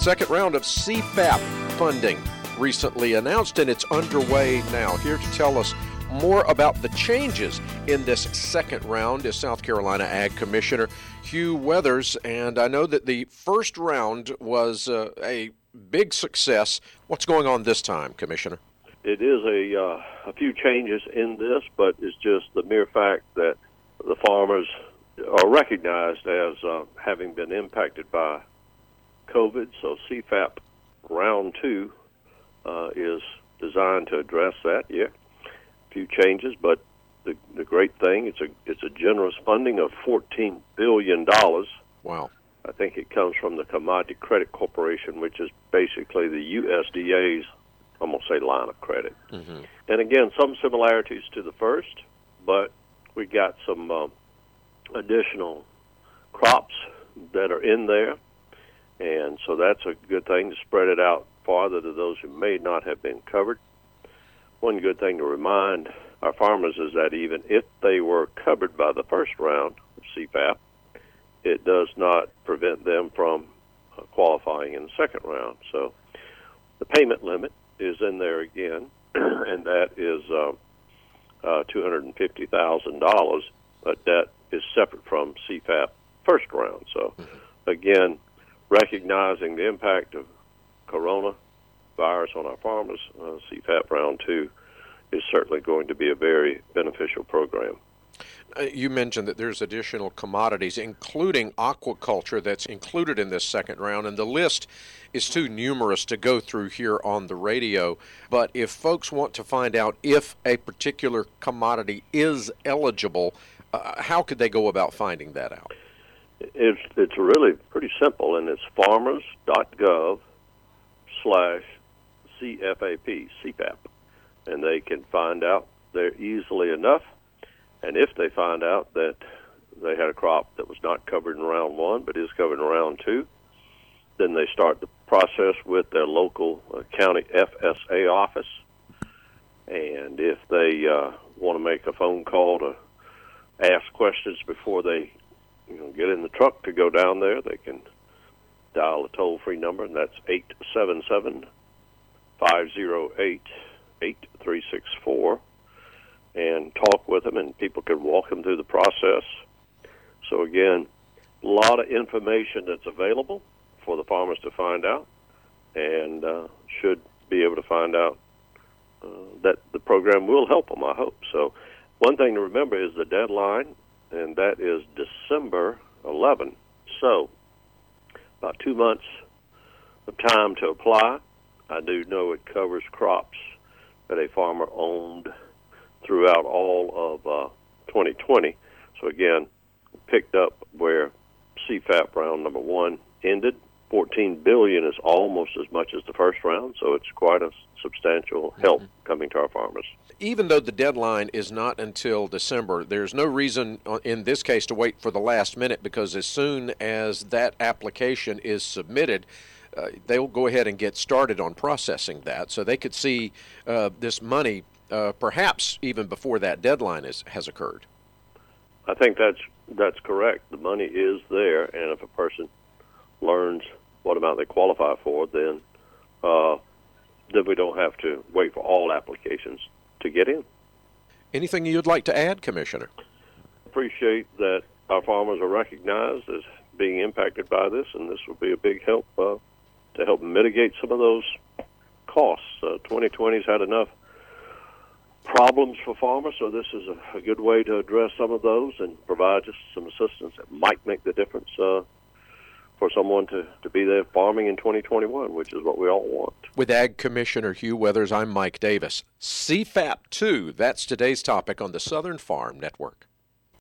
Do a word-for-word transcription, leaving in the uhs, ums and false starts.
second round of C FAP funding recently announced, and it's underway now. Here to tell us more about the changes in this second round is South Carolina Ag Commissioner Hugh Weathers, and I know that the first round was uh, a big success. What's going on this time, Commissioner? It is a, uh, a few changes in this, but it's just the mere fact that the farmers are recognized as uh, having been impacted by COVID. So C FAP round two uh, is designed to address that. Yeah, a few changes, but the the great thing, it's a it's a generous funding of fourteen billion dollars. Wow. I think it comes from the Commodity Credit Corporation, which is basically the U S D A's, I'm going to say, line of credit. Mm-hmm. And again, some similarities to the first, but we got some uh, additional crops that are in there, and so that's a good thing to spread it out farther to those who may not have been covered. One good thing to remind our farmers is that even if they were covered by the first round of C FAP, it does not prevent them from uh, qualifying in the second round. So the payment limit is in there again, and that is uh, uh, two hundred fifty thousand dollars, but that is separate from C FAP first round. So again, recognizing the impact of coronavirus on our farmers, uh, C FAP round two is certainly going to be a very beneficial program. Uh, you mentioned that there's additional commodities, including aquaculture, that's included in this second round, and the list is too numerous to go through here on the radio. But if folks want to find out if a particular commodity is eligible, uh, how could they go about finding that out? It's it's really pretty simple, and it's farmers.gov slash CFAP, C FAP, and they can find out there easily enough. And if they find out that they had a crop that was not covered in round one but is covered in round two, then they start the process with their local uh, county F S A office. And if they uh, want to make a phone call to ask questions before they you know, get in the truck to go down there, they can dial a toll-free number, and that's eight seven seven, five oh eight, eight three six four. And talk with them, and people could walk them through the process. So again, a lot of information that's available for the farmers to find out, and uh, should be able to find out uh, that the program will help them, I hope. So one thing to remember is the deadline, and that is December eleventh. So about two months of time to apply. I do know it covers crops that a farmer owned throughout all of uh, twenty twenty. So again, picked up where C FAP round number one ended. fourteen billion dollars is almost as much as the first round, so it's quite a substantial help mm-hmm. coming to our farmers. Even though the deadline is not until December, there's no reason in this case to wait for the last minute, because as soon as that application is submitted, uh, they'll go ahead and get started on processing that, so they could see uh, this money Uh, perhaps even before that deadline is, has occurred. I think that's that's correct. The money is there, and if a person learns what amount they qualify for, then uh, then we don't have to wait for all applications to get in. Anything you'd like to add, Commissioner? Appreciate that our farmers are recognized as being impacted by this, and this will be a big help uh, to help mitigate some of those costs. Uh, twenty twenty's had enough problems for farmers, so this is a, a good way to address some of those and provide just some assistance that might make the difference uh, for someone to, to be there farming in twenty twenty-one, which is what we all want. With Ag Commissioner Hugh Weathers, I'm Mike Davis. C FAP two, that's today's topic on the Southern Farm Network.